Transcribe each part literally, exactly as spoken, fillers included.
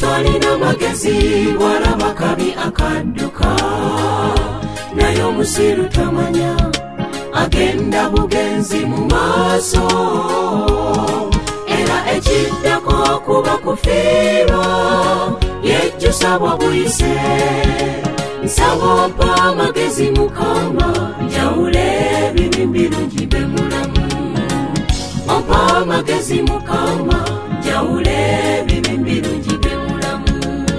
omuntu alina magezi bw'alaba kabi akadduka, naye omusiru tamanya agenda bugenzi mu maaso, era ekiddako kuba kufiirwa yejjusa bwa buyise. Nsaba ompa amagezi Mukama, njawule ebibi birungi be mulamu. Ompa amagezi Mukama, njawule ebibi birungi be mulamu.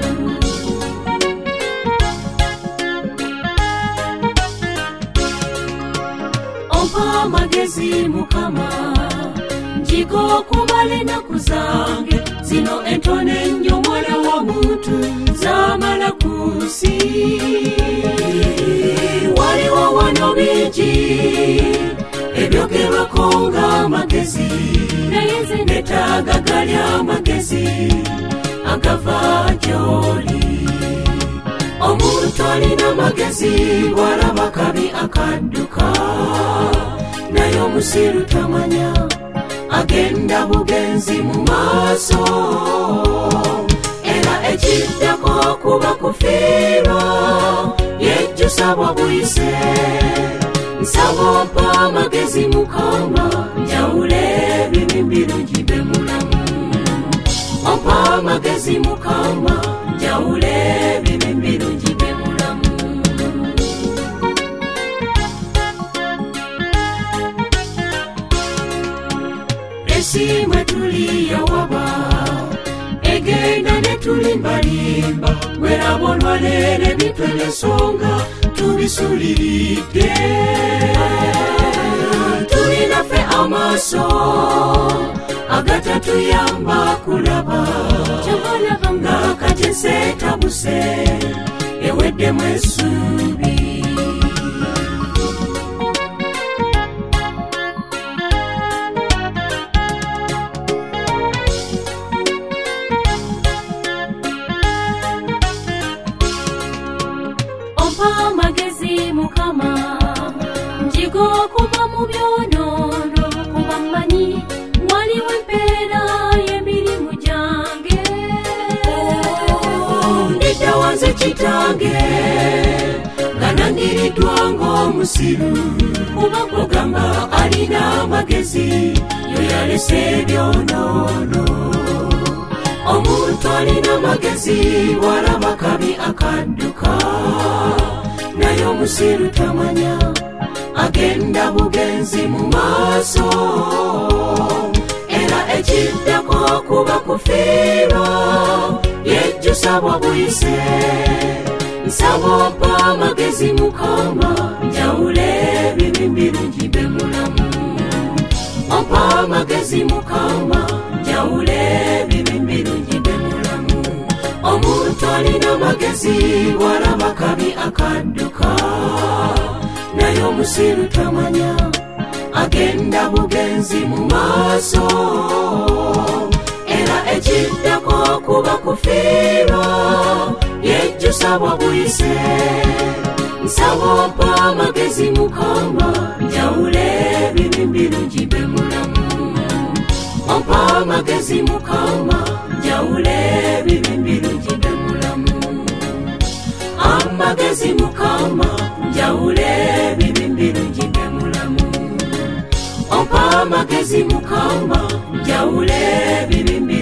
Ompa amagezi Mukama, njiga okumala ennaku zange zino entone ennyo mwana w'omuntu zaamala ku nsi. Waliwo wano bingi ebyogerwako ng'amagezi, naye nze neetaaga gali amagezi agava gy'oli. Omuntu alina amagezi bw'alaba kabi akadduka, naye omusiru tamanya agenda bugenzi mu maaso, era ekiddako kuba kufiirwa yejjusa bwa buyise. Nsaba ompa amagezi Mukama, njawule ebibi birungi be mulamu. Ompa amagezi Mukama, njawule ebibi birungi be mulamu. Esi mwe tuli yawaba egenda ne tulimbalimba, werabonwa lere bitwelesonga tubisuliridde. Tulina ffe amaaso agatatuyamba kulaba, kyabalaba nga kati seetabuse eweddemu essuubi. Ompa amagezi Mukama, njiga okuva mu byonoono, kuba mmanyi waliwo empeera y'emirimu gyange. Ndidda wanze kitange nga nangiriddwa ng'omusiru, kuba kugamba alina amagezi yo yalese ebyonoono. Omuntu alina amagezi bw'alaba kabi akadduka, naye omusiru tamanya agenda bugenzi mu maaso, era ekiddako kuba kufiirwa yejjusa bwa buyise. Nsaba ompa amagezi Mukama, njawule ebibi birungi be mulamu. Ompa amagezi Mukama, njawule ebibi birungi be mulamu. Omuntu alina amagezi bw'alaba kabi akadduka, naye omusiru tamanya agenda bugenzi mu maaso, era ekiddako kuba kufiirwa yejjusa bwa buyise. Nsaba ompa amagezi Mukama, njawule ebibi birungi be mulamu. Ompa amagezi Mukama, njawule ebibi birungi be mulamu. Amagezi Mukama, njawule ebibi birungi be mulamu. Ompa amagezi Mukama, njawule ebibi